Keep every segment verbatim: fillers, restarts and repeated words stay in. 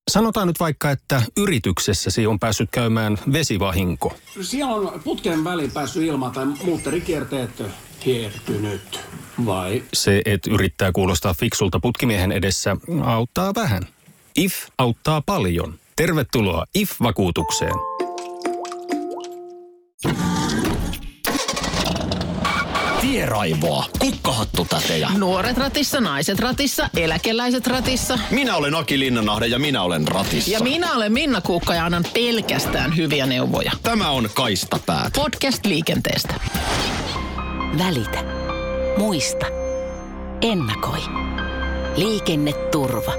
Sanotaan nyt vaikka, että yrityksessäsi on päässyt käymään vesivahinko. Siellä on putken väliin päässyt ilma tai muutterikierteet hiertynyt, vai? Se, että yrittää kuulostaa fiksulta putkimiehen edessä, auttaa vähän. I F auttaa paljon. Tervetuloa I F-vakuutukseen. Tieraivoa, kukkahattutätejä. Nuoret ratissa, naiset ratissa, eläkeläiset ratissa. Minä olen Aki Linnanahde ja minä olen ratissa. Ja minä olen Minna Kuukka ja annan pelkästään hyviä neuvoja. Tämä on Kaistapäät. Podcast liikenteestä. Välitä. Muista. Ennakoi. Liikenneturva.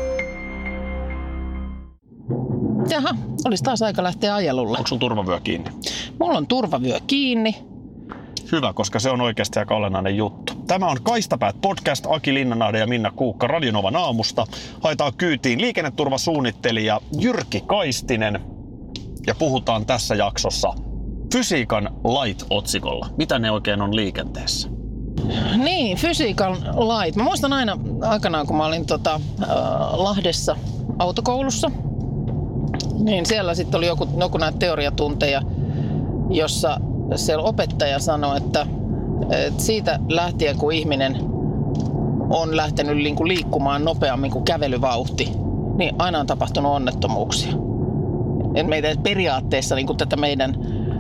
Jaha, olisi taas aika lähteä ajelulle. Onko sun turvavyö kiinni? Mulla on turvavyö kiinni. Hyvä, koska se on oikeasti aika olennainen juttu. Tämä on Kaistapäät podcast, Aki Linnanahde ja Minna Kuukka Radionovan aamusta. Haetaan kyytiin liikenneturvasuunnittelija Jyrki Kaistinen. Ja puhutaan tässä jaksossa fysiikan lait-otsikolla. Mitä ne oikein on liikenteessä? Niin, fysiikan lait. Mä muistan aina aikanaan, kun mä olin tota, äh, Lahdessa autokoulussa. Niin siellä sitten oli joku, joku näitä teoriatunteja, jossa siellä opettaja sanoi, että, että siitä lähtien kun ihminen on lähtenyt liikkumaan nopeammin kuin kävelyvauhti, niin aina on tapahtunut onnettomuuksia. Et meidän periaatteessa niin kuin tätä meidän,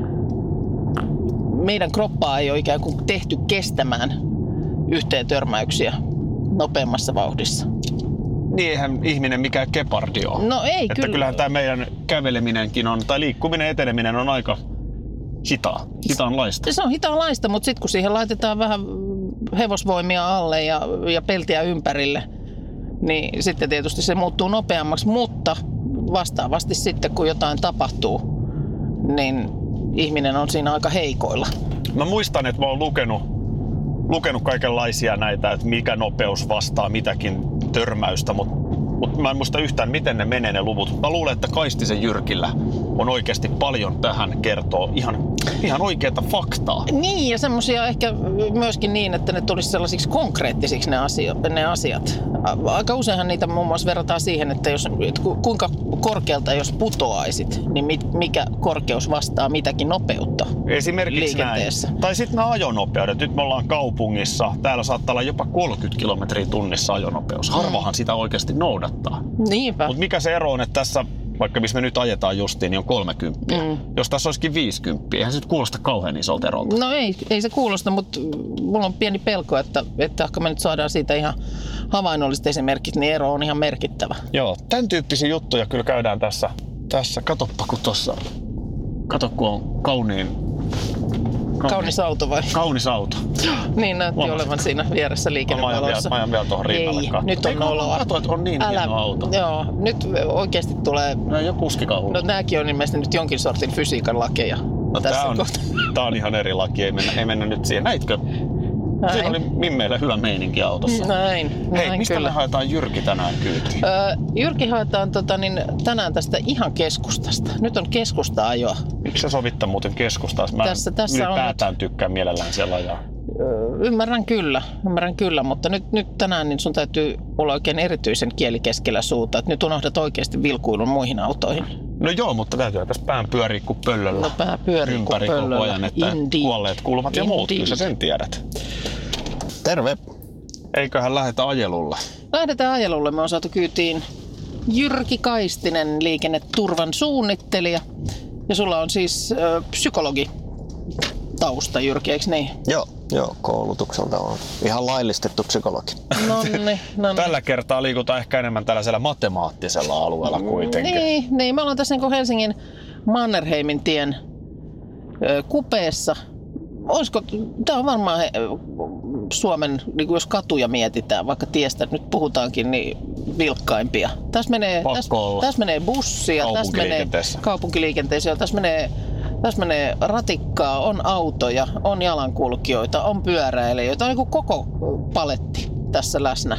meidän kroppaa ei ole ikään kuin tehty kestämään yhteen törmäyksiä nopeammassa vauhdissa. Niin eihän ihminen mikään gepardi ole. No ei että kyllä. Kyllähän tämä meidän käveleminenkin on, tai liikkuminen, eteneminen on aika hitaa, hitaanlaista. Se on hitaanlaista, mutta sitten kun siihen laitetaan vähän hevosvoimia alle ja, ja peltiä ympärille, niin sitten tietysti se muuttuu nopeammaksi, mutta vastaavasti sitten kun jotain tapahtuu, niin ihminen on siinä aika heikoilla. Mä muistan, että mä oon lukenut, lukenut kaikenlaisia näitä, että mikä nopeus vastaa mitäkin törmäystä, mutta mut mä en muista yhtään, miten ne menee ne luvut. Mä luulen, että Kaistisen Jyrkillä on oikeasti paljon tähän kertoo ihan, ihan oikeata faktaa. Niin, ja semmoisia ehkä myöskin niin, että ne tulisi sellaisiksi konkreettisiksi ne, asio, ne asiat. Aika useinhan niitä muun muassa verrataan siihen, että jos, että kuinka korkealta jos putoaisit, niin mikä korkeus vastaa mitäkin nopeutta Esimerkiksi liikenteessä. Näin. Tai sitten nämä ajonopeudet. Nyt me ollaan kaupungissa. Täällä saattaa olla jopa kolmekymmentä kilometriä tunnissa ajonopeus. Harvahan mm. sitä oikeasti noudattaa. Niinpä. Mutta mikä se ero on, että tässä, vaikka missä me nyt ajetaan justiin, niin on kolmekymmentä. Mm. Jos tässä olisikin viisikymmentä, eihän se nyt kuulosta kauhean isolta erolta. No ei, ei se kuulosta, mutta mulla on pieni pelko, että, että ehkä me nyt saadaan siitä ihan havainnolliset esimerkit, niin ero on ihan merkittävä. Joo, tämän tyyppisiä juttuja kyllä käydään tässä. Tässä, katoppa kun tossa, kato kun on kauniin... kauniin Kaunis auto vai? Kaunis auto. Niin näytti Huomasit. olevan siinä vieressä liikennevaloissa. Mä ajan vielä tuohon rinnalle Ei, katsomaan. nyt on noloa. Kato, että on niin Älä, hieno auto. Joo, nyt oikeasti tulee... No ei ole kuskikaan. No nääkin on ilmeisesti nyt jonkin sortin fysiikan lakeja. No, tässä tää, on, tää on ihan eri laki, ei mennä, ei mennä nyt siihen. Näitkö? Näin. Siinä oli Mimmeillä hyvä meininki autossa. Näin, Hei, näin mistä kyllä. me haetaan Jyrki tänään kyytiin? Öö, Jyrki haetaan tota, niin, tänään tästä ihan keskustasta. Nyt on keskusta-ajoa. Miksi sä sovittaa muuten keskustaa? Mä Tässä- tässä ylipäätään on tykkään mielellään siellä ajaa. Öö, ymmärrän kyllä, ymmärrän kyllä, mutta nyt, nyt tänään niin sun täytyy olla oikein erityisen kieli keskellä suuta. Et nyt unohdat oikeasti vilkuilun muihin autoihin. No joo, mutta täytyy tässä pään pyöriä kuin pöllöllä. No pää pyörii kuin ympäri koko pöllöllä. ajan, että Indeed. kuolleet kulmat ja muut, kyllä sä sen tiedät. Terve. Eiköhän lähetä ajelulle. Lähdetään ajelulle. Me on saatu kyytiin Jyrki Kaistinen, liikenneturvan suunnittelija. Ja sulla on siis ö, psykologi tausta, Jyrki, eikö niin? Joo, joo, koulutukselta on ihan laillistettu psykologi. Nonni, nonni. Tällä kertaa liikutaan ehkä enemmän tällaisella matemaattisella alueella kuitenkin. Niin, niin, me ollaan tässä niin Helsingin Mannerheimin tien ö, kupeessa. Olisiko, tämä on varmaan he, Suomen, niin jos katuja mietitään, vaikka tiestä nyt puhutaankin, niin vilkkaimpia. Tässä menee, tässä, tässä menee bussia, tässä menee kaupunkiliikenteeseen, tässä menee, tässä menee ratikkaa, on autoja, on jalankulkijoita, on pyöräilijöitä, on niin kuin koko paletti tässä läsnä.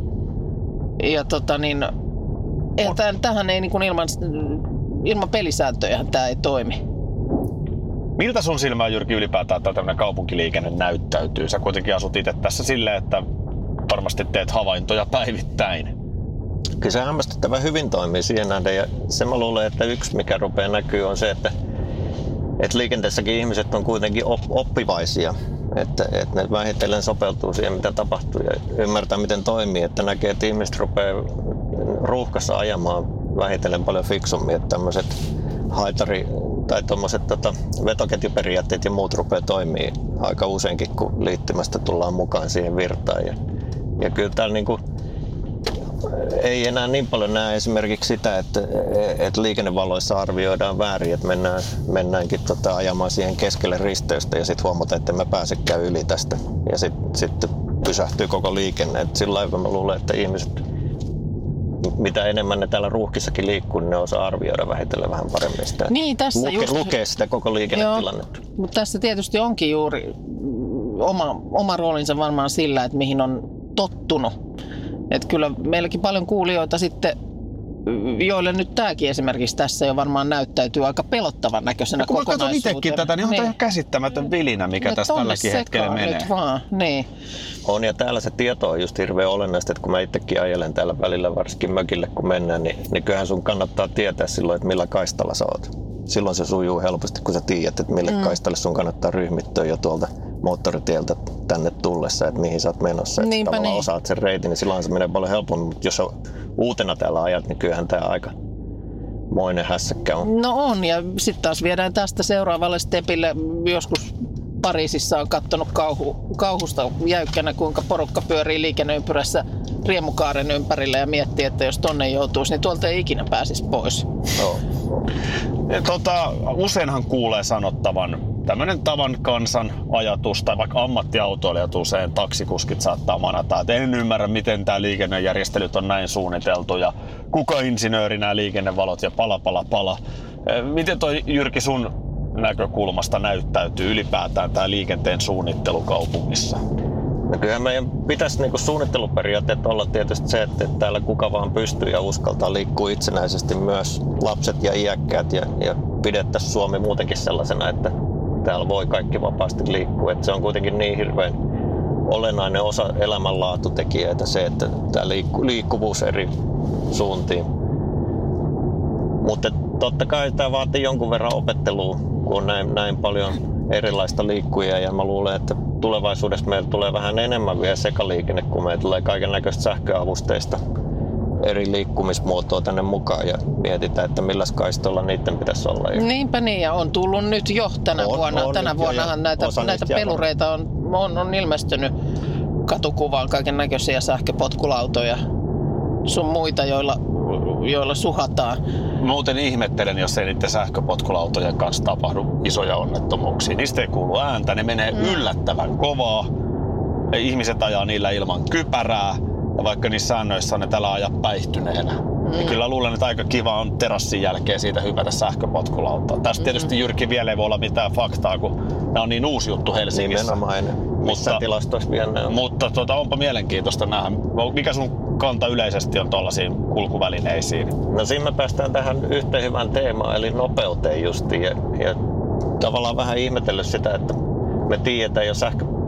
Ja tota niin, on. Tähän ei niin kuin ilman, ilman pelisääntöjä tämä ei toimi. Miltä sun silmään, Jyrki, ylipäätään tämä tämmöinen kaupunkiliikenne näyttäytyy? Sä kuitenkin asut itse tässä silleen, että varmasti teet havaintoja päivittäin. Kyllä se hämmästyttävän hyvin toimii siihen nähden ja se mä luulen, että yksi mikä rupeaa näkyy on se, että, että liikenteessäkin ihmiset on kuitenkin oppivaisia. Että, että ne vähitellen sopeutuu siihen, mitä tapahtuu ja ymmärtää, miten toimii. Että näkee, että ihmiset rupeaa ruuhkassa ajamaan vähitellen paljon fiksummin. Että tämmöiset haitari- tai tuommoiset tota, vetoketjuperiaatteet ja muut rupeaa toimii aika useinkin, kun liittymästä tullaan mukaan siihen virtaan. Ja, ja kyllä täällä niinku, ei enää niin paljon näe esimerkiksi sitä, että, että liikennevaloissa arvioidaan väärin, että mennään, mennäänkin tota, ajamaan siihen keskelle risteystä ja sitten huomataan, että emme pääsekään yli tästä ja sitten sit pysähtyy koko liikenne. Et sillä lailla mä luulen, että ihmiset, mitä enemmän ne täällä ruuhkissakin liikkuu, niin ne osaa arvioida vähitellen vähän paremmin sitä. Niin, tässä Luke, just... lukee sitä koko liikennetilannetta. Mutta tässä tietysti onkin juuri oma, oma roolinsa varmaan sillä, että mihin on tottunut. Että kyllä meilläkin paljon kuulijoita sitten, joille nyt tämäkin esimerkiksi tässä jo varmaan näyttäytyy aika pelottavan näköisenä kun kokonaisuutena. Kun mä katson itsekin tätä, niin on niin. ihan käsittämätön vilinä, mikä no, tässä tälläkin hetkellä menee. Nyt vaan. Niin. On ja täällä se tieto on just hirveän olennaista, että kun mä itsekin ajelen täällä välillä, varsinkin mökille kun mennään, niin, niin kyllähän sun kannattaa tietää silloin, että millä kaistalla sä oot. Silloin se sujuu helposti, kun sä tiedät, että mille mm. kaistalle sun kannattaa ryhmittyä jo tuolta moottoritieltä tänne tullessa, että mihin sä oot menossa. Että tavallaan niin. Osaat sen reitin, niin silloin se menee paljon helpommin, mutta jos on uutena täällä ajat, niin kyllähän tää aika moinen hässäkkä on. No on, ja sitten taas viedään tästä seuraavalle stepille. Joskus Pariisissa on katsonut kauhu, kauhusta jäykkänä, kuinka porukka pyörii liikenneympyrässä riemukaaren ympärillä ja miettii, että jos tonne joutuisi, niin tuolta ei ikinä pääsisi pois. No. Ja tota, useinhan kuulee sanottavan tämmöinen tavan kansan ajatus, tai vaikka ammattiautoilijat usein, taksikuskit saattaa manata, että en ymmärrä, miten tämä liikennejärjestelyt on näin suunniteltu ja kuka insinööri nämä liikennevalot ja pala pala pala. Miten toi Jyrki sun näkökulmasta näyttäytyy ylipäätään tämä liikenteen suunnittelu kaupungissa? No kyllähän meidän pitäisi niinku suunnitteluperiaatteet olla tietysti se, että täällä kuka vaan pystyy ja uskaltaa liikkua itsenäisesti, myös lapset ja iäkkäät, ja, ja pidettäisiin Suomi muutenkin sellaisena, että täällä voi kaikki vapaasti liikkua. Et se on kuitenkin niin hirveän olennainen osa elämänlaatutekijöitä se, että tämä liikku, liikkuvuus eri suuntiin. Mutta totta kai tämä vaatii jonkun verran opettelua, kun on näin, näin paljon erilaista liikkujia, ja mä luulen, että tulevaisuudessa meillä tulee vähän enemmän vielä sekaliikenne, kun meillä tulee kaiken näköistä sähköavusteista eri liikkumismuotoa tänne mukaan ja mietitään, että millä kaistolla niiden pitäisi olla. Niinpä niin, ja on tullut nyt jo tänä on, vuonna. On tänä vuonnahan näitä, näitä pelureita on, on, on ilmestynyt katukuvaan, kaiken näköisiä sähköpotkulautoja sun muita, joilla, joilla suhataan. Muuten ihmettelen, jos ei niiden sähköpotkulautojen kanssa tapahdu isoja onnettomuuksia. Niistä ei kuulu ääntä, ne menee mm. yllättävän kovaa. Ihmiset ajaa niillä ilman kypärää. Ja vaikka niissä säännöissä on ne täällä ajaa päihtyneenä. Mm. Niin kyllä luulen, että aika kiva on terassin jälkeen siitä hypätä sähköpotkulautaa. Tästä mm. tietysti Jyrki vielä ei voi olla mitään faktaa, kun nämä on niin uusi juttu Helsingissä. Nimenomaan, missä tilastoissa vielä ne on. Mutta tota, onpa mielenkiintoista nähdä. Mikä sun kanta yleisesti on tuollaisiin kulkuvälineisiin? No siinä me päästään tähän yhteen hyvään teemaan, eli nopeuteen justiin. Ja, ja tavallaan vähän ihmetellyt sitä, että me tiedetään jo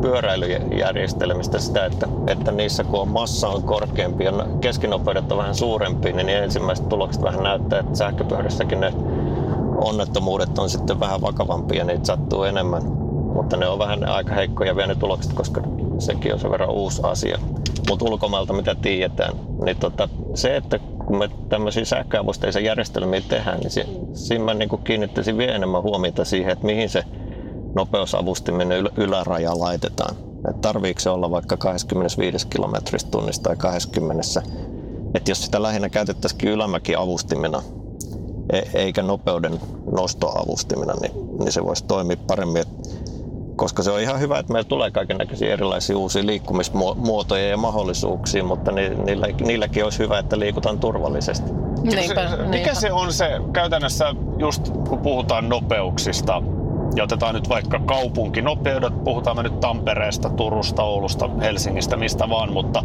sähköpyöräilyjärjestelmistä sitä, että, että niissä kun on massa on korkeampi ja keskinopeudet on vähän suurempi, niin ensimmäiset tulokset vähän näyttää, että sähköpyörässäkin ne onnettomuudet on sitten vähän vakavampia ja niitä sattuu enemmän. Mutta ne on vähän aika heikkoja vielä ne tulokset, koska sekin on sen verran uusi asia. Mutta ulkomailta mitä tiedetään, niin tota, se, että kun me tämmöisiä sähköavusteisia järjestelmiä tehdään, niin si- siinä mä niin kiinnittäisin vielä enemmän huomiota siihen, että mihin se nopeusavustimien yl- yläraja laitetaan. Et tarviiko se olla vaikka kaksikymmentäviisi kilometriä tunnissa tai kaksikymmentä. Et jos sitä lähinnä käytettäisikin ylämäkiavustimina e- eikä nopeuden nostoavustimina, niin, niin se voisi toimia paremmin. Et, koska se on ihan hyvä, että meillä tulee kaikennäköisiä erilaisia uusia liikkumismuotoja ja mahdollisuuksia, mutta ni- niillä, niilläkin olisi hyvä, että liikutaan turvallisesti. Niinpä, se, niinpä. Mikä se on se käytännössä, just kun puhutaan nopeuksista, ja otetaan nyt vaikka kaupunkinopeudet, puhutaan me nyt Tampereesta, Turusta, Oulusta, Helsingistä, mistä vaan, mutta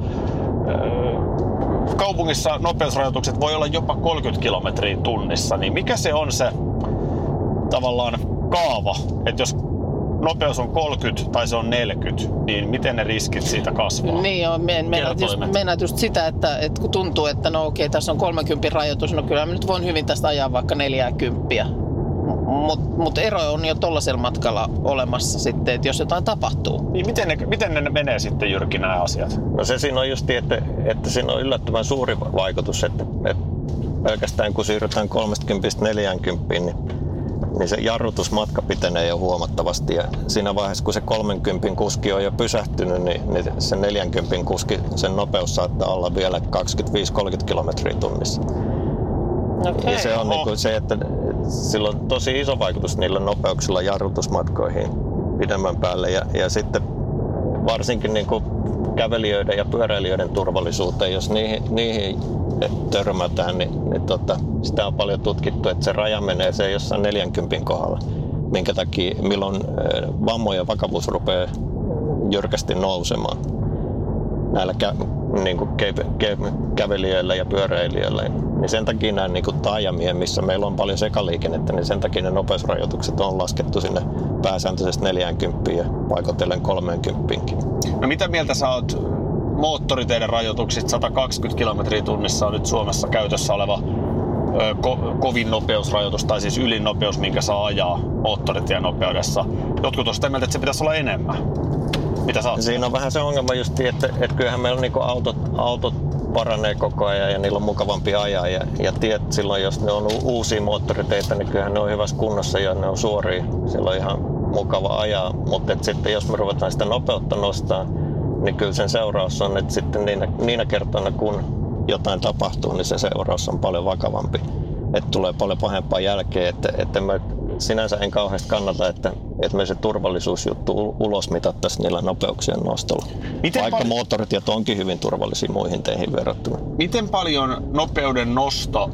äh, kaupungissa nopeusrajoitukset voi olla jopa kolmekymmentä kilometriä tunnissa, niin mikä se on se tavallaan kaava, että jos nopeus on kolmekymmentä tai se on neljäkymmentä, niin miten ne riskit siitä kasvaa? Niin joo, meinaat just, meinaat just sitä, että, että kun tuntuu, että no okei, tässä on kolmekymmentä rajoitus, no kyllä mä nyt voin hyvin tästä ajaa vaikka neljäkymmentä. Mutta mut ero on jo tollaisella matkalla olemassa sitten, että jos jotain tapahtuu. Niin miten ne, miten ne menee sitten, Jyrki, nämä asiat? No se siinä on just, että, että siinä on yllättävän suuri vaikutus, että, että pelkästään kun siirrytään kolmekymmentä neljäkymmentä, niin, niin se jarrutusmatka pitenee jo huomattavasti. Ja siinä vaiheessa, kun se kolmekymmentä kuski on jo pysähtynyt, niin, niin se neljäkymmentä kuski, sen nopeus saattaa olla vielä kaksikymmentäviisi kolmekymmentä kilometriä tunnissa. Okay. Ja se on niin kuin se, että sillä on tosi iso vaikutus niillä nopeuksilla jarrutusmatkoihin pidemmän päälle. Ja, ja sitten varsinkin niin kuin kävelijöiden ja pyöräilijöiden turvallisuuteen, jos niihin, niihin törmätään, niin, niin tota, sitä on paljon tutkittu, että se raja menee se jossain neljäkymmentä kohdalla, minkä takia milloin vammojen vakavuus rupeaa jyrkästi nousemaan näillä kä- niin kuin ke- ke- kävelijöillä ja pyöräilijöillä. Niin sen takia nämä niin kuin taajamien, missä meillä on paljon sekaliikennettä, niin sen takia ne nopeusrajoitukset on laskettu sinne pääsääntöisesti neljäkymmentä ja paikotellen kolmekymmentä. No mitä mieltä sä oot moottoriteiden rajoituksista? sata kaksikymmentä kilometriä tunnissa on nyt Suomessa käytössä oleva ö, ko- kovin nopeusrajoitus, tai siis ylin nopeus, minkä saa ajaa moottoritien nopeudessa. Jotkut on sitä mieltä, että se pitäisi olla enemmän. Mitä sä oot? Siinä on vähän se ongelma just, että, että kyllähän meillä niin kuin autot, autot paranee koko ajan ja niillä on mukavampi ajaa. Ja, ja tiet silloin, jos ne on uusia moottoriteitä, niin kyllähän ne on hyvässä kunnossa ja ne on suoria. Silloin on ihan mukava ajaa. Mutta sitten jos me ruvetaan sitä nopeutta nostaa, niin kyllä sen seuraus on, että sitten niinä, niinä kertoina kun jotain tapahtuu, niin se seuraus on paljon vakavampi. Että tulee paljon pahempaa jälkeen, että, että mä sinänsä en kauheasti kannata, että, että me se turvallisuusjuttu ulos mitattaisiin niillä nopeuksien nostolla. Miten Vaikka pal- moottoritiet onkin hyvin turvallisia muihin teihin verrattuna. Miten paljon nopeuden nosto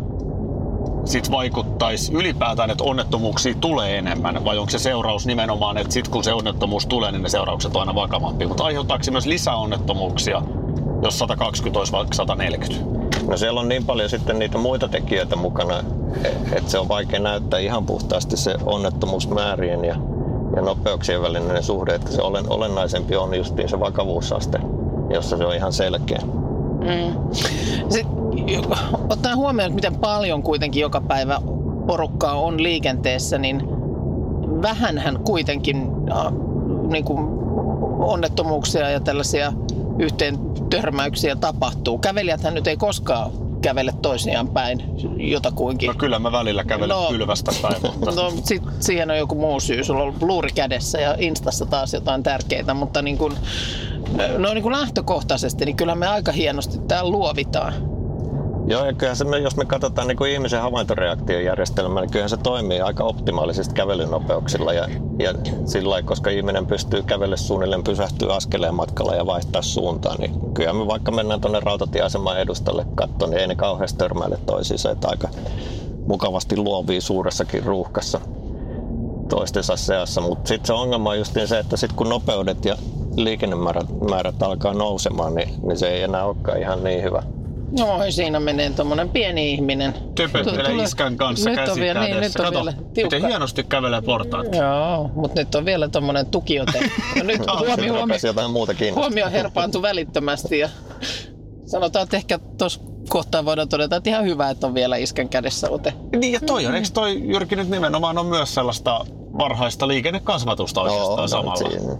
sit vaikuttaisi ylipäätään, että onnettomuuksia tulee enemmän? Vai onko se seuraus nimenomaan, että sit kun se onnettomuus tulee, niin ne seuraukset on aina vakavampia? Mutta aiheuttaako se myös lisäonnettomuuksia, jos sata kaksikymmentä olisi vaikka sata neljäkymmentä? No siellä on niin paljon sitten niitä muita tekijöitä mukana, että se on vaikea näyttää ihan puhtaasti se onnettomuusmäärien ja, ja nopeuksien välinen suhde. Että se olen, olennaisempi on justiin se vakavuusaste, jossa se on ihan selkeä. Mm. Sitten, ottaen huomioon, miten paljon kuitenkin joka päivä porukkaa on liikenteessä, niin vähänhän kuitenkin äh, niin kuin onnettomuuksia ja tällaisia yhteen törmäyksiä tapahtuu. Kävelijäthän nyt ei koskaan kävele toisiaan päin jotakuinkin. No kyllä mä välillä kävelen no, pylvästä päin. Mutta... No sit siihen on joku muu syy. Sulla on luuri kädessä ja Instassa taas jotain tärkeitä, mutta niin kun, no niin kun lähtökohtaisesti, niin kyllä me aika hienosti täällä luovitaan. Joo, ja kyllähän se, jos me katsotaan niin kuin ihmisen havaintoreaktiojärjestelmää, niin kyllähän se toimii aika optimaalisesti kävelynopeuksilla ja, ja sillä lailla, koska ihminen pystyy kävelle suunnilleen pysähtyä askeleen matkalla ja vaihtaa suuntaan, niin kyllä me vaikka mennään tuonne rautatieaseman edustalle katsomaan, niin ei ne kauheasti törmäile toisiinsa, että aika mukavasti luovii suuressakin ruuhkassa toistensa seassa, mutta sitten se ongelma on just se, että sit kun nopeudet ja liikennemäärät määrät alkaa nousemaan, niin, niin se ei enää olekaan ihan niin hyvä. No siinä menee tommonen pieni ihminen. Töpöttelee iskän kanssa käsi vielä, niin, nyt on Kato, vielä tiukka. miten hienosti kävelee portaat. Joo, mutta nyt on vielä tommonen tukiote. No nyt huomio, huomio, huomio herpaantui välittömästi ja sanotaan, että ehkä tuossa kohtaa voidaan todeta, että ihan hyvä, että on vielä iskän kädessä ote. Niin ja toi on, eikö toi Jyrki nyt nimenomaan on myös sellaista varhaista liikennekasvatusta oikeastaan no, samalla? Siinä.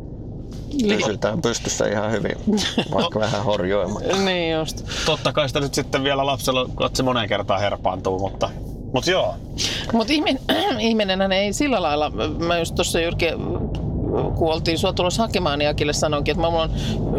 Pysytään pystyssä ihan hyvin, vaikka no. vähän horjoimatta. Niin just. Totta kai sitä nyt sitten vielä lapsella katse moneen kertaan herpaantuu, mutta, mutta joo. Mutta ihminen, ihminenhän ei sillä lailla, mä just tuossa Jyrki, kun oltiin sua tulossa hakemaan, niin Akille sanoinkin, että mulla on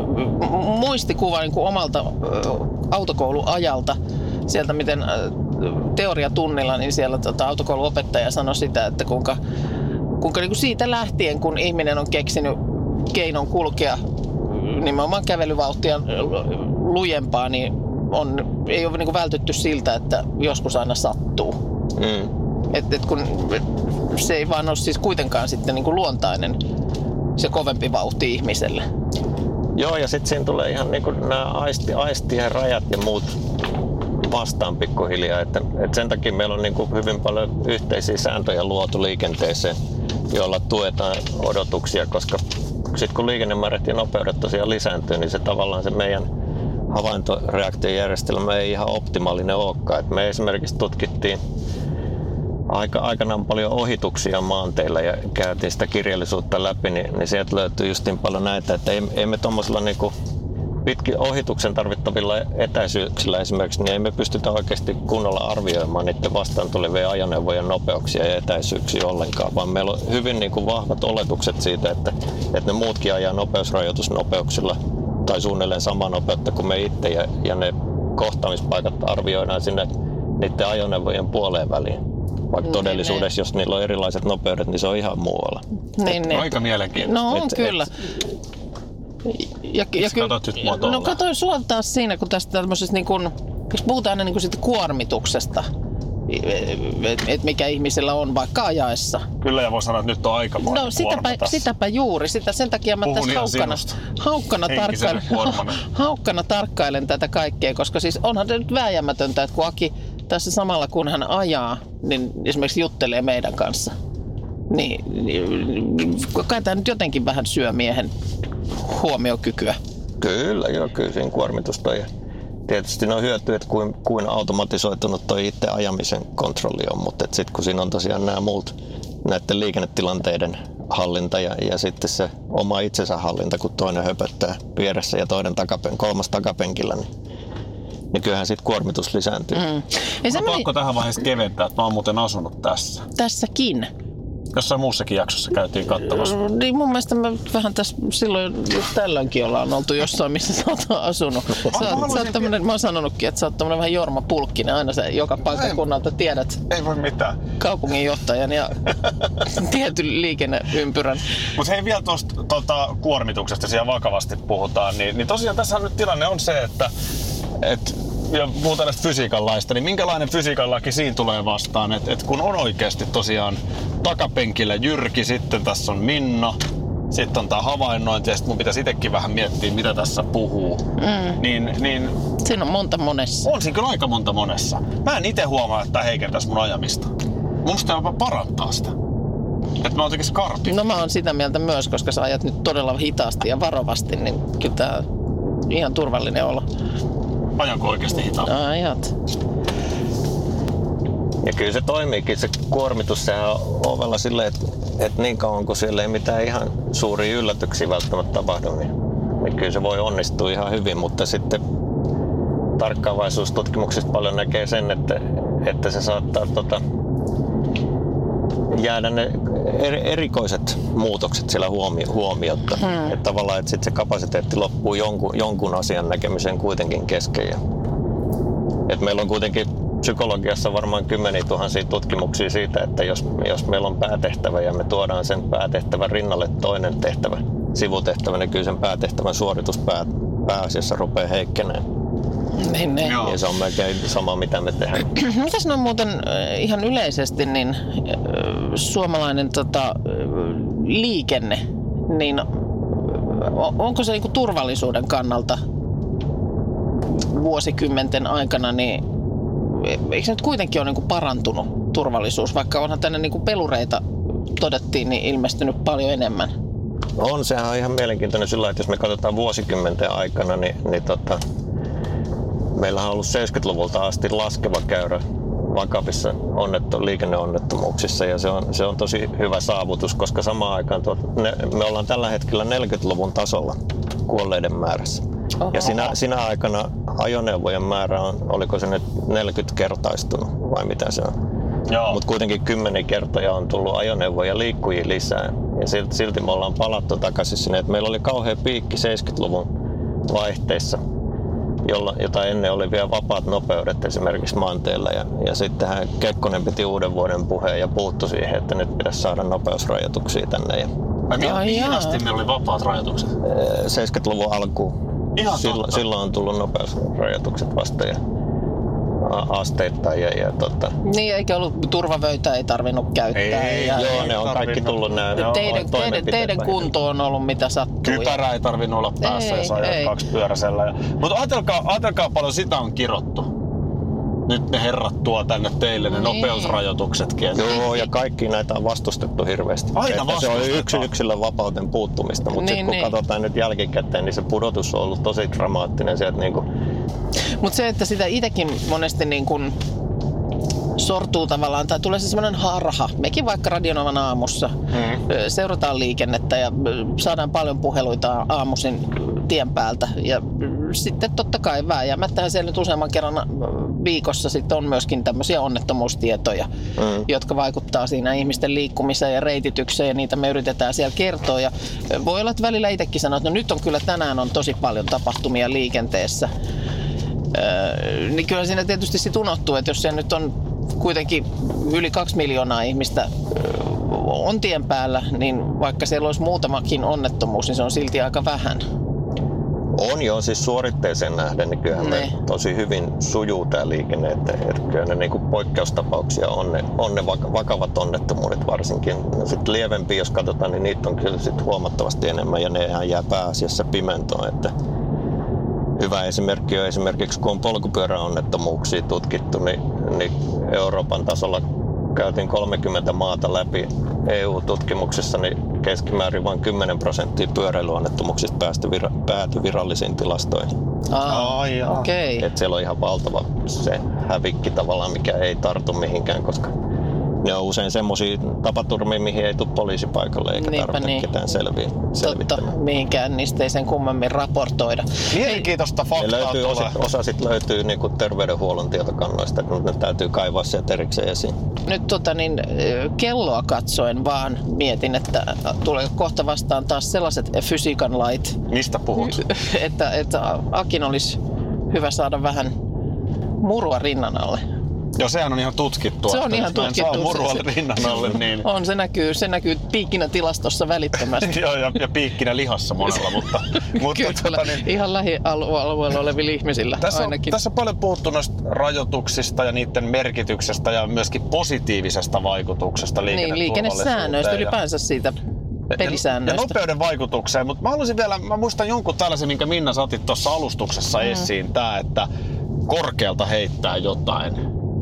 muistikuva niin kuin omalta autokouluajalta, sieltä miten teoriatunnilla, niin siellä tota, autokouluopettaja sanoi sitä, että kuinka, kuinka niin kuin siitä lähtien, kun ihminen on keksinyt keinon kulkea nimenomaan kävelyvauhtia lujempaa, niin on, ei ole niin kuin vältytty siltä, että joskus aina sattuu. Mm. Et, et kun, et, se ei vaan ole siis kuitenkaan sitten niin kuin luontainen se kovempi vauhti ihmiselle. Joo, ja sitten siinä tulee ihan niin kuin nämä aisti, aistien rajat ja muut vastaan pikkuhiljaa. Että, et sen takia meillä on niin kuin hyvin paljon yhteisiä sääntöjä luotu liikenteeseen. joilla tuetaan odotuksia, koska sitten kun liikennemäärät ja nopeudet tosiaan lisääntyy, niin se tavallaan se meidän havaintoreaktiojärjestelmä ei ihan optimaalinen olekaan. Et me esimerkiksi tutkittiin aika, aikanaan paljon ohituksia maanteilla ja käytiin sitä kirjallisuutta läpi, niin, niin sieltä löytyy justiin paljon näitä, että ei, ei me tuommoisilla niinku pitkin ohituksen tarvittavilla etäisyyksillä esimerkiksi, niin ei me pystytä oikeasti kunnolla arvioimaan niiden vastaan tulevien ajoneuvojen nopeuksia ja etäisyyksiä ollenkaan, vaan meillä on hyvin niin kuin vahvat oletukset siitä, että, että ne muutkin ajaa nopeusrajoitusnopeuksilla tai suunnilleen samaa nopeutta kuin me itse, ja, ja ne kohtaamispaikat arvioidaan sinne niiden ajoneuvojen puoleen väliin. Vaikka niin, todellisuudessa, ne. Jos niillä on erilaiset nopeudet, niin se on ihan muualla. Niin, niin. Aika mielenkiintoista. No on et, kyllä. Et, Ja, ja ky- no katsoin sua taas siinä, kun tästä tämmöisestä niin kun, jos puhutaan aina niin kun siitä kuormituksesta, että et mikä ihmisellä on vaikka ajaessa. Kyllä, ja voi sanoa, että nyt on aika paljon No sitäpä, sitäpä juuri, sitä, sen takia mä Puhun tässä haukkana, haukkana, tarkkailen, haukkana tarkkailen tätä kaikkea, koska siis onhan se nyt vääjäämätöntä, että kun Aki tässä samalla kun hän ajaa, niin esimerkiksi juttelee meidän kanssa, niin, niin kai tämä nyt jotenkin vähän syö miehen huomiokykyä. Kyllä, joo, kyllä siinä kuormitusta. Ja tietysti ne on hyötyä, että kuin, kuin automatisoitunut toi itse ajamisen kontrolli on, mutta sitten kun siinä on tosiaan nämä muut näiden liikennetilanteiden hallinta ja, ja sitten se oma itsensä hallinta, kun toinen höpöttää vieressä ja toinen takapen, kolmas takapenkillä, niin, niin kyllähän sitten kuormitus lisääntyy. Mm. Ja on pakko tähän vaiheessa keventää, että mä oon muuten asunut tässä. Tässäkin? Jossain muussakin jaksossa käytiin katsomassa. Niin mun mielestä me vähän tässä silloin tällöinkin ollaan oltu jossain, missä sä oot asunut. Sä oot, sä oot tämmönen, mä oon sanonutkin, että sä oot tämmönen vähän Jorma Pulkkinen. Aina sä joka paikkakunnalta tiedät ei voi mitään. Kaupunginjohtajan ja tietyn liikenneympyrän. Mutta hei, vielä tuosta tota, kuormituksesta siellä vakavasti puhutaan. Niin, niin tosiaan tässä nyt tilanne on se, että et, ja puhutaan näistä fysiikan laista, niin minkälainen fysiikan laki siinä tulee vastaan, että et kun on oikeasti tosiaan takapenkillä Jyrki, sitten tässä on Minna, sitten on tää havainnointi ja sitten mun pitäisi itsekin vähän miettiä, mitä tässä puhuu. Mm. Niin, niin, siinä on monta monessa. On siinä kyllä aika monta monessa. Mä en itse huomaa, että tää heikentäisi mun ajamista. Mun mielestä jopa parantaa sitä. Että mä oon jotenkin skarpi. No mä oon sitä mieltä myös, koska sä ajat nyt todella hitaasti ja varovasti, niin kyllä tää ihan turvallinen olo. Ajanko oikeasti hitaasti? Ajat. Ja kyllä se toimiikin, se kuormitus, sehän on ovella silleen, että, että niin kauan kun siellä ei mitään ihan suuria yllätyksiä välttämättä tapahdu, niin, niin kyllä se voi onnistua ihan hyvin, mutta sitten tarkkaavaisuustutkimuksista paljon näkee sen, että, että se saattaa tota, jäädä ne erikoiset muutokset siellä huomio, huomiotta. Hmm. Että tavallaan, että sit se kapasiteetti loppuu jonkun, jonkun asian näkemiseen kuitenkin kesken. Ja, että meillä on kuitenkin psykologiassa varmaan kymmeniä tuhansia tutkimuksia siitä, että jos, jos meillä on päätehtävä ja me tuodaan sen päätehtävän rinnalle toinen tehtävä, sivutehtävä, niin kyllä sen päätehtävän suoritus pää, pääasiassa rupeaa heikkeneen. Niin, niin. Ja se on melkein sama, mitä me tehdään. Mitäs noin muuten ihan yleisesti, niin suomalainen tota, liikenne, niin onko se niinku turvallisuuden kannalta vuosikymmenten aikana, niin eikö se nyt kuitenkin ole niinku parantunut turvallisuus, vaikka onhan tänne niinku pelureita todettiin, niin ilmestynyt paljon enemmän? On, sehän on ihan mielenkiintoinen sillä, että jos me katsotaan vuosikymmenten aikana, niin, niin tota, meillähän on ollut seitsemänkymmentäluvulta asti laskeva käyrä vakavissa onnetto, liikenneonnettomuuksissa ja se on, se on tosi hyvä saavutus, koska samaan aikaan tuot, ne, me ollaan tällä hetkellä neljänkymmentäluvun tasolla kuolleiden määrässä. Oho. Ja sinä, sinä aikana ajoneuvojen määrä on, oliko se nyt neljäkymmenkertaistunut vai mitä se on? Mutta kuitenkin kymmenen kertoja on tullut ajoneuvoja liikkujia lisää ja silti, silti me ollaan palattu takaisin sinne, että meillä oli kauhea piikki seitsemänkymmentäluvun vaihteissa, jolla, jota ennen oli vielä vapaat nopeudet esimerkiksi maanteilla ja, ja sittenhän Kekkonen piti uuden vuoden puheen ja puuttui siihen, että nyt pitäisi saada nopeusrajoituksia tänne. Ja mihin asti meillä oli vapaat rajoitukset? seitsemänkymmentäluvun alkuun. Silloin, silloin on tullut nopeusrajoitukset vasta ja asteittain. Ja, ja, tota. Niin, eikä ollut turvavöitä, ei tarvinnut käyttää. Ei, ja, joo, ne on kaikki tullut nämä. Teidän, teidän, teidän kunto on ollut mitä sattuu. Kypärä ei tarvinnut olla päässä, ei, jos ajat kaksi pyöräisellä. Mutta ajatelkaa, ajatelkaa paljon sitä on kirottu. nyt ne herrat tuo tänne teille ne Niin. nopeusrajoituksetkin. Joo, ja kaikki näitä on vastustettu hirveästi. Aina Että se on vastustetaan. yksi yksilön vapauteen puuttumista, mutta Niin, sitten kun niin. katsotaan nyt jälkikäteen, niin se pudotus on ollut tosi dramaattinen sieltä niinku. Mutta se, että sitä itsekin monesti niin kun sortuu tavallaan, tai tulee se semmoinen harha. Mekin vaikka Radionovan aamussa mm. seurataan liikennettä ja saadaan paljon puheluita aamuisin tien päältä. Ja sitten totta kai vääjäämättähän siellä nyt useamman kerran viikossa sitten on myöskin tämmöisiä onnettomuustietoja, mm. jotka vaikuttaa siinä ihmisten liikkumiseen ja reititykseen, ja niitä me yritetään siellä kertoa. Ja voi olla, että välillä itsekin sanoo, että no nyt on kyllä tänään on tosi paljon tapahtumia liikenteessä. Öö, niin kyllä siinä tietysti sit unohtuu, että jos se nyt on kuitenkin yli kaksi miljoonaa ihmistä öö, on tien päällä, niin vaikka siellä olisi muutamakin onnettomuus, niin se on silti aika vähän. On jo siis suoritteeseen nähden, niin kyllähän Ne. me tosi hyvin sujuu tämä liikenne, että, että kyllä ne niinku poikkeustapauksia on ne, on ne vakavat onnettomuudet varsinkin. No sitten lievempi, jos katsotaan, niin niitä on kyllä sit huomattavasti enemmän ja nehän jää pääasiassa pimentoon. Että hyvä esimerkki on esimerkiksi, kun on polkupyöräonnettomuuksia tutkittu, niin, niin Euroopan tasolla käytiin kolmekymmentä maata läpi E U-tutkimuksessa, niin keskimäärin vain kymmenen prosenttia pyöräilyonnettomuuksista päästyi vira- päätyi virallisiin tilastoihin. Ah, Ai jaa. okei. Okay. Et siellä on ihan valtava se hävikki tavallaan, mikä ei tartu mihinkään, koska ne on usein semmoisia tapaturmia, mihin ei tule poliisipaikalle eikä Niinpä tarvitse niin. ketään selviä, Totta, selvittämään. mihinkään niistä ei sen kummemmin raportoida. Mielenkiintoista Ne faktaa löytyy, tulee. osa, osa sit löytyy niinku terveydenhuollon tietokannoista, mutta ne täytyy kaivaa sieltä erikseen esiin. Nyt tota, niin, kelloa katsoen vaan mietin, että tulee kohta vastaan taas sellaiset fysiikan lait, Mistä puhut? että, että Akin olisi hyvä saada vähän murua rinnan alle. Joo, sehän on ihan tutkittua. Se on että ihan jos mä en tutkittu. saa murua Se- rinnan alle, niin... On, se näkyy, se näkyy piikkinä tilastossa välittömästi. Joo, ja, ja piikkinä lihassa monella, mutta... mutta Kyllä, tota, niin, ihan lähialueella olevilla ihmisillä tässä, on, ainakin. tässä on paljon puhuttu noista rajoituksista ja niiden merkityksestä ja myöskin positiivisesta vaikutuksesta Niin, liikenneturvallisuuteen. liikennesäännöistä, ja- ylipäänsä siitä Ja, pelisäännöistä. ja nopeuden vaikutukseen, mutta mä haluaisin vielä, mä muistan jonkun tällaisen, minkä Minna sä otit tuossa alustuksessa mm. esiin, tää, että korkealta heittää jotain.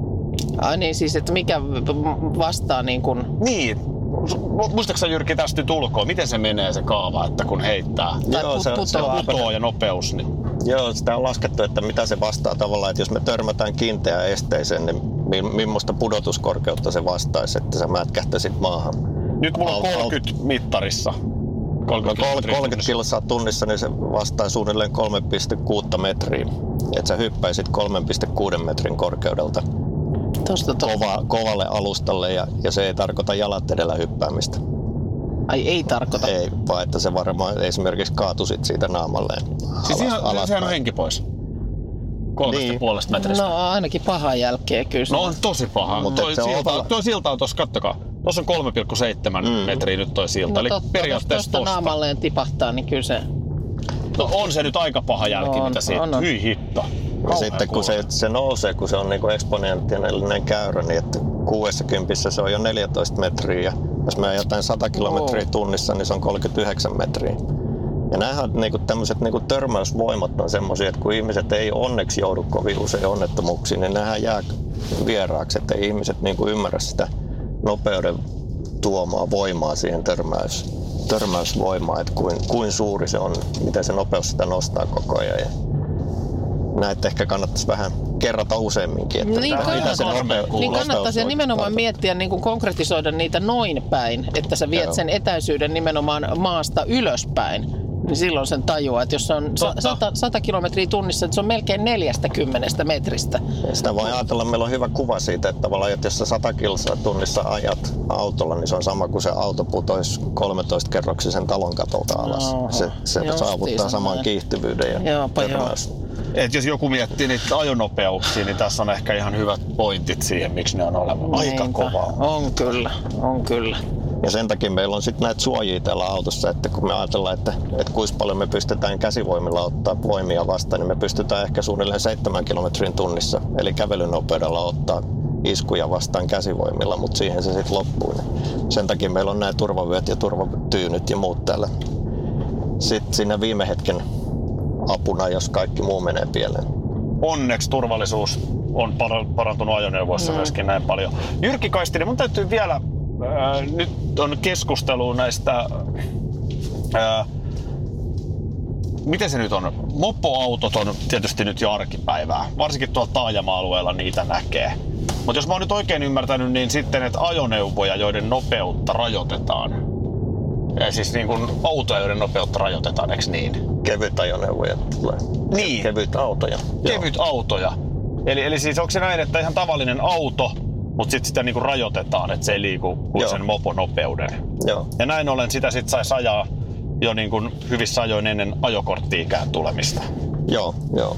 Ai niin, siis että mikä vastaa niin kuin... Niin, muistatko sä Jyrki tästä nyt ulkoa, miten se menee se kaava, että kun heittää? Tai Joo, put- se, se putoaa. on Putoo ja nopeus, niin... Joo, sitä on laskettu, että mitä se vastaa tavallaan, että jos me törmätään kiinteään esteeseen, niin mi- millaista pudotuskorkeutta se vastaisi, että sä mätkähtäisit maahan. Nyt mulla on Al- al- kolmekymmentä mittarissa. No kolmekymmentä, kilometriä kolmekymmentä tunnissa. kilsaa tunnissa, niin se vastaa suunnilleen kolme pilkku kuusi metriä. Että sä hyppäisit kolme pilkku kuusi metrin korkeudelta Tosta, to... kova, kovalle alustalle ja, ja se ei tarkoita jalat edellä hyppäämistä. Ai ei tarkoita. Ei, vaan että se varmaan esimerkiksi kaatusit siitä naamalleen Siis ihan, alas, sehän on henki pois. Kolmesta Niin. puolesta metristä. No ainakin pahan jälkeen kyllä. No on tosi paha. Mutta Toi se on silta, ovalla- toi silta on tossa, kattokaa. Tuossa on kolme pilkku seitsemän Mm. metriä nyt toi silta. no Eli totta, jos periaatteessa tosta tosta. naamalleen tipahtaa, niin kyllä se... No on se nyt aika paha jälki, On, mitä siitä. on, on. Hyi hitto. Ja Kauhean sitten kun se, kuulosta. se nousee, kun se on niinku eksponentiaalinen käyrä, niin että kuusikymmentä se on jo neljätoista metriä. Ja jos me ajetaan sata kilometriä tunnissa, niin se on kolmekymmentäyhdeksän metriä. Ja näähän niinku tämmöiset niinku törmäysvoimat on semmoisia, että kun ihmiset ei onneksi joudu kovin usein onnettomuuksiin, niin näähän jää vieraaksi, että ei ihmiset niinku ymmärrä sitä nopeuden tuomaa voimaa siihen törmäys, törmäysvoimaan, että kuin, kuin suuri se on, miten se nopeus sitä nostaa koko ajan. Ja näitä ehkä kannattaisi vähän kerrata useamminkin, että Niin mitä kannattaa. se nopeus, Niin nopeus kannattaisi voi nimenomaan tarkoittaa. miettiä, niin kuin konkretisoida niitä noin päin, että sä viet Joo. sen etäisyyden nimenomaan maasta ylöspäin. Niin silloin sen tajuaa, että jos se on Totta. sata, sata kilometriä tunnissa, että se on melkein neljäkymmentä metristä. Ja sitä voi ajatella, meillä on hyvä kuva siitä, että tavallaan, että jos sä sata kilsaa tunnissa ajat autolla, niin se on sama kuin se auto putoisi kolmetoista kerroksisen talon katolta alas. Oho, Se, se justiinsa saavuttaa saman näin. kiihtyvyyden ja Joopa joo. törmäys. Et jos joku miettii niitä ajonopeuksia, niin tässä on ehkä ihan hyvät pointit siihen, miksi ne on olemassa. Aika Niinpä. kovaa. On kyllä, on kyllä. Ja sen takia meillä on sitten näitä suojia täällä autossa, että kun me ajatellaan, että, että kuinka paljon me pystytään käsivoimilla ottaa voimia vastaan, niin me pystytään ehkä suunnilleen seitsemän kilometrin tunnissa, eli kävelynopeudella ottaa iskuja vastaan käsivoimilla, mutta siihen se sitten loppuu. Sen takia meillä on nämä turvavyöt ja turvatyynyt ja muut täällä. Sitten siinä viime hetken apuna, jos kaikki muu menee pieleen. onneksi turvallisuus on parantunut ajoneuvoissa mm. myöskin näin paljon. Jyrki Kaistinen, mun täytyy vielä, ää, nyt on keskustelu näistä, ää, miten se nyt on, mopoautot on tietysti nyt jo arkipäivää, varsinkin tuolla taajama-alueella niitä näkee. Mutta jos mä oon nyt oikein ymmärtänyt, niin sitten että ajoneuvoja, joiden nopeutta rajoitetaan, ja siis niin kuin autoja, joiden nopeutta rajoitetaan, eikö niin? Kevyt ajoneuvoja tulee. Niin. Kevyt autoja. Kevyt Joo. autoja. Eli, eli siis onko se näin, että ihan tavallinen auto, mutta sitten sitä niinku rajoitetaan, että se ei liiku kuin Joo. sen moponopeuden. Joo. Ja näin ollen sitä sitten saisi ajaa jo niinku hyvissä ajoin ennen ajokortti-ikään tulemista. Joo, joo.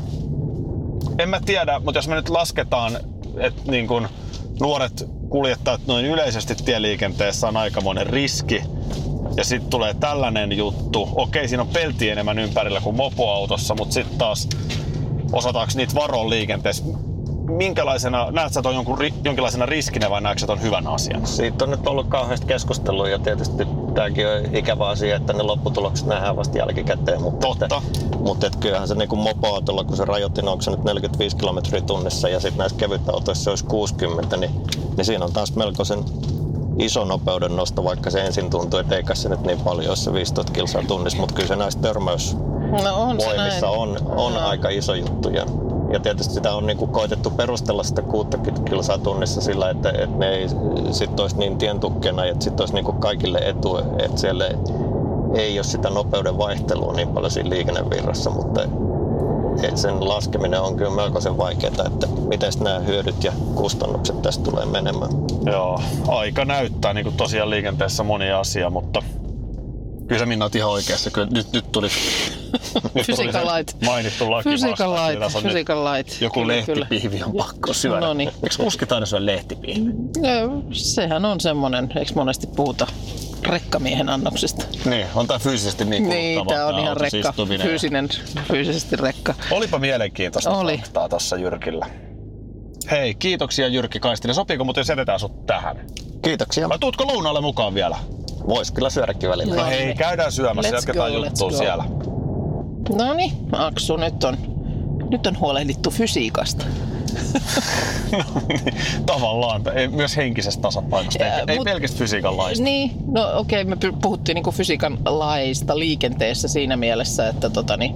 En mä tiedä, mutta jos me nyt lasketaan, että niinku nuoret kuljettajat noin yleisesti tieliikenteessä on aikamoinen riski, ja sitten tulee tällainen juttu. Okei, siinä on peltiä enemmän ympärillä kuin mopoautossa, mutta sitten taas osataanko niitä varoa liikenteessä? Minkälaisena, näet sä ton jonkun, jonkinlaisena riskinä vai näetkö sä ton hyvän asian? Siitä on nyt ollut kauheasti keskustelua ja tietysti tämäkin on ikävä asia, että ne lopputulokset nähdään vasta jälkikäteen. Mutta, Totta. Että, mutta että kyllähän se niin mopoautolla, kun se rajoitti, onko se nyt neljäkymmentäviisi kilometriä tunnissa ja sitten näissä kevytautoissa se olisi kuusikymmentä, niin, niin siinä on taas melkoisen iso nopeuden nosto, vaikka se ensin tuntuu, että eikä se nyt niin paljon ole se viisitoista kilsaa tunnissa, mutta kyllä se näistä törmäysvoimissa no on, on, on no. aika iso juttu. Ja, ja tietysti sitä on niinku koitettu perustella sitä kuusikymmentä kilsaa tunnissa sillä, että, että ne ei sit olisi niin tientukkena, että sit olisi niinku kaikille etu, että siellä ei ole sitä nopeuden vaihtelua niin paljon siinä liikennevirrassa, mutta sen laskeminen on kyllä melkoisen vaikeaa, että miten nämä hyödyt ja kustannukset tästä tulee menemään. Joo, aika näyttää niin kuin tosiaan liikenteessä moni asia, mutta kyllä sä Minna oot ihan oikeassa. Kyllä nyt, nyt tuli, nyt tuli mainittu laki Physical vastaan. light, physical light. Joku kyllä, lehtipihvi kyllä. On pakko syödä. No niin. Eikö kuskit aina syö lehtipihvi? No, sehän on semmoinen, eikö monesti puhuta rekkamiehen annoksista. Niin, on tää fyysisesti niin kuluttava. Niin, tää on ihan rekka, fyysinen, fyysisesti rekka. Olipa mielenkiintoista Oli. faktaa tossa Jyrkillä. Hei, kiitoksia Jyrki Kaistinen. Sopiiko muuten, jos jätetään sut tähän? Kiitoksia. Vai tuutko lounaalle mukaan vielä? Vois kyllä syödäkin välillä. No hei, käydään syömässä, Let's jatketaan go, juttua siellä. No niin, Aksu, nyt on, nyt on huolehdittu fysiikasta. No, niin, tavallaan, ei, myös henkisestä tasapainosta, ja, ei, mut, ei pelkästään fysiikan laista. Niin, no okei, okay, me puhuttiin niinku fysiikan laista liikenteessä siinä mielessä, että tota, niin,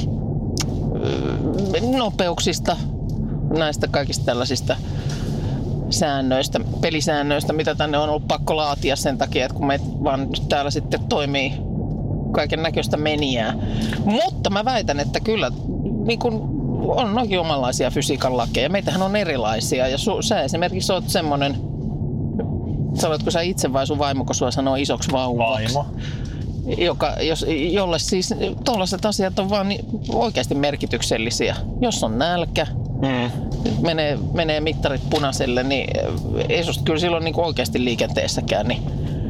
nopeuksista, näistä kaikista tällaisista säännöistä, pelisäännöistä, mitä tänne on ollut pakko laatia sen takia, että kun me vaan täällä sitten toimii kaiken näköistä meniää. Mutta mä väitän, että kyllä niin kun on noin omanlaisia fysiikan lakeja. Meitähän on erilaisia ja su, sä esimerkiksi oot semmonen, sanoitko sä itse vai sun vaimo, kun sua sanoo isoksi vauvaksi? Vaimo. Joka, jos, jolle siis tollaiset asiat on vaan niin oikeasti merkityksellisiä. Jos on nälkä, mm. menee, menee mittarit punaiselle, niin ei susta kyllä silloin niin oikeasti liikenteessäkään, niin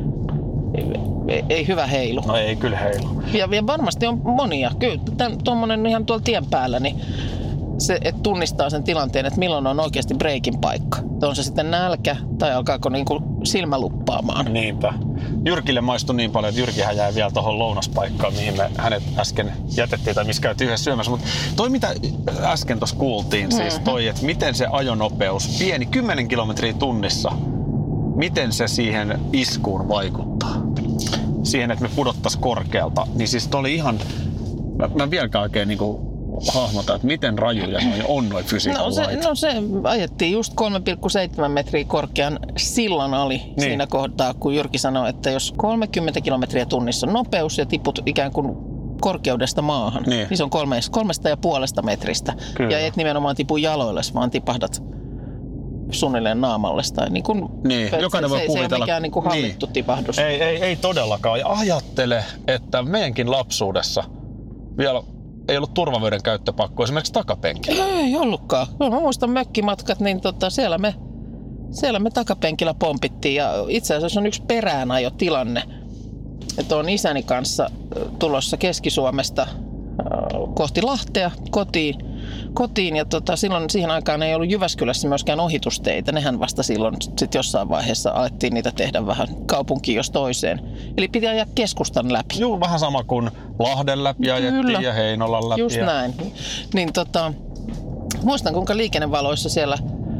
ei, ei hyvä heilu. No ei kyllä heilu. Ja, ja varmasti on monia. Kyllä tuommoinen ihan tuolla tien päällä, niin se, että tunnistaa sen tilanteen, että milloin on oikeasti breikin paikka. On se sitten nälkä tai alkaako niinku silmä luppaamaan. Niinpä. Jyrkille maistui niin paljon, että Jyrkihän jäi vielä tuohon lounaspaikkaan, mihin me hänet äsken jätettiin tai missä käytiin yhdessä syömässä. Mutta toi mitä äsken tuossa kuultiin, mm-hmm. siis toi, että miten se ajonopeus, pieni kymmenen kilometriä tunnissa, miten se siihen iskuun vaikuttaa? Siihen, että me pudottais korkealta. Niin siis toi oli ihan, mä, mä vieläkään oikein niinku hahmota, että miten rajuja noi on noi fysiikan no se, lait. no se ajettiin just kolme pilkku seitsemän metriä korkean sillan ali niin. Siinä kohtaa, kun Jyrki sanoi, että jos kolmekymmentä kilometriä tunnissa on nopeus ja tiput ikään kuin korkeudesta maahan, niin, niin se on kolme, kolmesta ja puolesta metristä. Kyllä. Ja et nimenomaan tipu jaloilles, vaan tipahdat suunnilleen naamalle. Tai niin kuin, niin, jokainen voi se, kuvitella. Se ei ole mikään niin kuin hallittu niin. tipahdus. Ei, ei, ei todellakaan. Ja ajattele, että meidänkin lapsuudessa vielä ei ollut turvavöiden käyttöpakko esimerkiksi takapenkillä. Ei ollutkaan. Mä muistan mökkimatkat, niin tota, siellä, me, siellä me takapenkillä pompittiin. Ja itse asiassa on yksi peräänajotilanne. Että on isäni kanssa tulossa Keski-Suomesta kohti Lahtea kotiin. kotiin ja tota, silloin siihen aikaan ei ollut Jyväskylässä myöskään ohitusteitä. Nehän vasta silloin sit jossain vaiheessa alettiin niitä tehdä vähän kaupunkiin jos toiseen. Eli piti ajaa keskustan läpi. Joo, vähän sama kuin Lahden läpi ajettiin ja Heinolan läpi. Just ja... näin. Niin tota, muistan kuinka liikennevaloissa siellä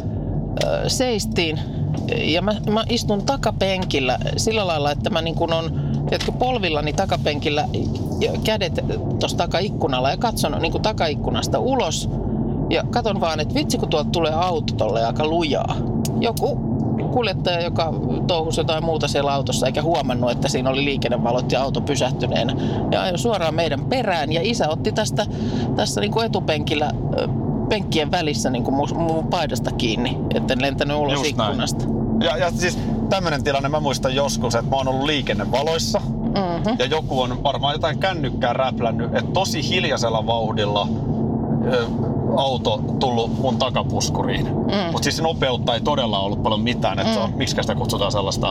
ö, seistiin. Ja mä, mä istun takapenkillä sillä lailla, että mä niin kun on, tiedätkö, polvillani takapenkillä ja kädet tuossa takaikkunalla ja katson niin kun takaikkunasta ulos. Ja katon vaan, että vitsi kun tuolta tulee auto tolle aika lujaa. Joku kuljettaja, joka touhusi jotain muuta siellä autossa eikä huomannut, että siinä oli liikennevalot ja auto pysähtyneenä. Ja ajoi suoraan meidän perään ja isä otti tästä tässä niin kuin etupenkillä penkkien välissä niin kuin mun, mun paidasta kiinni, etten lentänyt ulos Just ikkunasta. Ja, ja siis tämmönen tilanne mä muistan joskus, että mä oon ollut liikennevaloissa mm-hmm. ja joku on varmaan jotain kännykkää räplännyt, että tosi hiljaisella vauhdilla ö, auto tullut mun takapuskuriin. Mm. Mutta siis nopeutta ei todella ollut paljon mitään, että mm. se on, miksi sitä kutsutaan sellaista,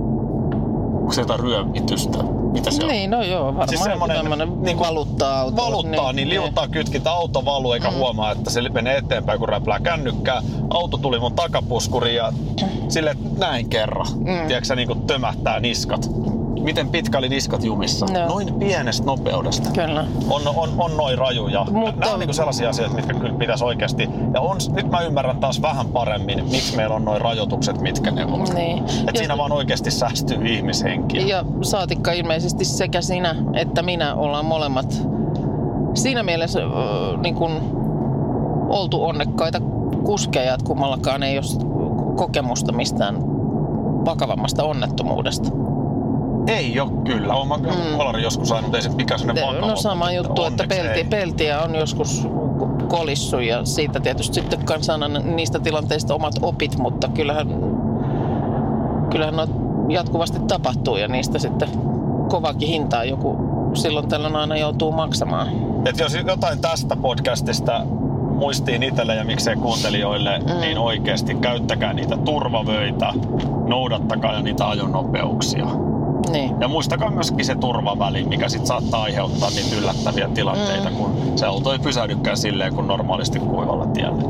onko se jotain ryömitystä? Mitä se on? Niin, no joo, varmaan siis tämmönen niin valuttaa auto. Valuttaa, niin, niin liuuttaa kytkintä, auto valuu eikä mm. huomaa, että se menee eteenpäin, kun räplää kännykkää. Auto tuli mun takapuskuriin ja silleen, näin kerran. Mm. Tiedätkö, niin kuin tömähtää niskat. Miten pitkä oli niskat jumissa? No. Noin pienestä nopeudesta. Kyllä. On, on, on noin rajuja. Mutta nämä on niinku sellaisia asioita, mitkä kyllä pitäisi oikeasti. Ja on, nyt mä ymmärrän taas vähän paremmin, miksi meillä on noin rajoitukset, mitkä ne on. Niin. Että siinä vaan oikeasti säästyy ihmishenkiä. Ja saatikka ilmeisesti sekä sinä että minä ollaan molemmat siinä mielessä äh, niin kun oltu onnekkaita kuskeja, että kummallakaan ei ole kokemusta mistään vakavammasta onnettomuudesta. Ei oo kyllä. Oon mä mm. kolari joskus aina, mutta ei se pikaisen vakava. No sama juttu, että pelti, peltiä on joskus kolissu ja siitä tietysti sitten kanssa aina niistä tilanteista omat opit, mutta kyllähän, kyllähän no jatkuvasti tapahtuu ja niistä sitten kovakin hintaa joku silloin tällöin aina joutuu maksamaan. Et jos jotain tästä podcastista muistiin itselle ja miksei kuuntelijoille, mm. niin oikeasti käyttäkää niitä turvavöitä, noudattakaa niitä ajonopeuksia. Niin. Ja muistakaa myöskin se turvaväli, mikä sit saattaa aiheuttaa niitä yllättäviä tilanteita, mm. kun se auto ei pysähdykään silleen kuin normaalisti kuivalla tiellä.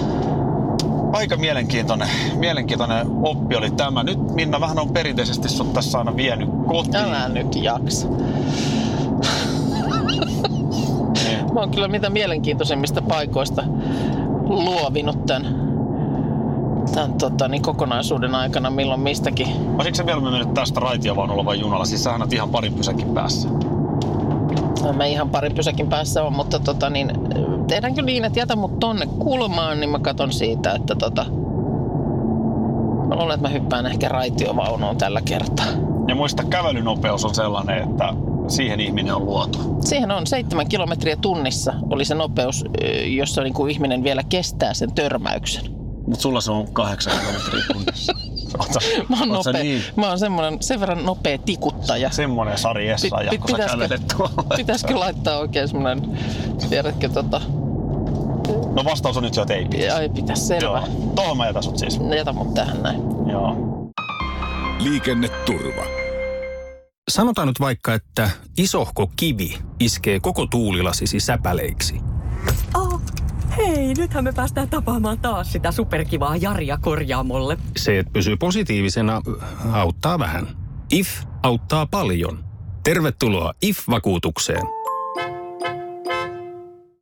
Aika mielenkiintoinen, mielenkiintoinen oppi oli tämä. Nyt Minna vähän on perinteisesti sut tässä aina vienyt kotiin. Älä nyt jaksa. Mä oon kyllä mitä mielenkiintoisemmista paikoista luovinut tän. Tämän tota, niin kokonaisuuden aikana milloin mistäkin. Olisiko se vielä mennyt tästä raitiovaunulla vai junalla? Siis sähän olet ihan parin pysäkin päässä. No, mä ihan parin pysäkin päässä on, mutta tota, niin, tehdäänkö niin, että jätä mut tonne kulmaan, niin mä katon siitä, että tota, mä luulen, että mä hyppään ehkä raitiovaunuun tällä kertaa. Ja muista, kävelynopeus on sellainen, että siihen ihminen on luotu. Siihen on seitsemän kilometriä tunnissa oli se nopeus, jossa niin kuin ihminen vielä kestää sen törmäyksen. Mutta sulla se on kahdeksan kilometriä tunnissa. Mä oon, nopea, niin? Mä oon semmonen, sen verran nopea tikuttaja. Semmonen Sari Essayah, kun sä kävelet tuolla. Pitäisikö laittaa oikein semmonen, tiedätkö tota... No vastaus on nyt jo, että ei pitäisi. Ei pitäisi, selvä. Joo. Tohon mä jätän sut siis. Jätä mut tähän näin. Joo. Liikenneturva. Sanotaan nyt vaikka, että isohko kivi iskee koko tuulilasisi säpäleiksi. Oh, hei, nythän me päästään tapaamaan taas sitä superkivaa Jaria korjaamolle. Se, että pysyy positiivisena, auttaa vähän. I F auttaa paljon. Tervetuloa I F-vakuutukseen.